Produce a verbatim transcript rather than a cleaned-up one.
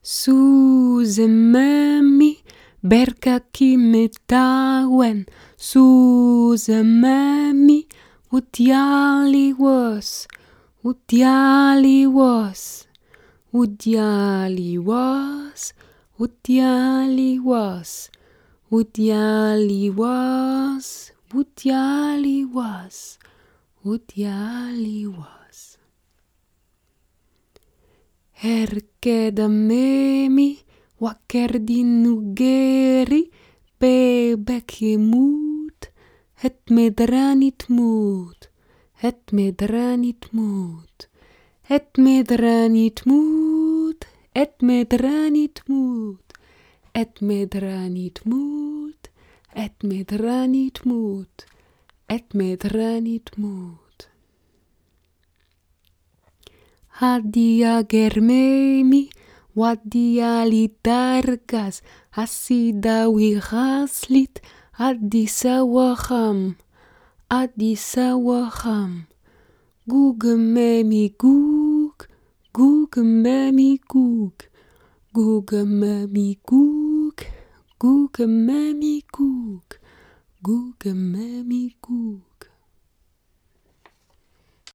Suzememi berkaki metawen. Suzememi udyali was. Udyali was. Udyali was. Udyali was. Udyali was. Udyali was. Udyali was. Herkedamemi wakerdinugeri bebek yemut het medranit mut. Het medranit mut. Het medranit mut. Het medranit mut. Het medranit mut. Het medranit mut. Het medranit mut. Hadia germemi, wadia litargas, asida wigaslit, adisawaham, adisawaham. Gugememi gug, gugememi gug, gugememi gug, gugememi gug, gugememi gug.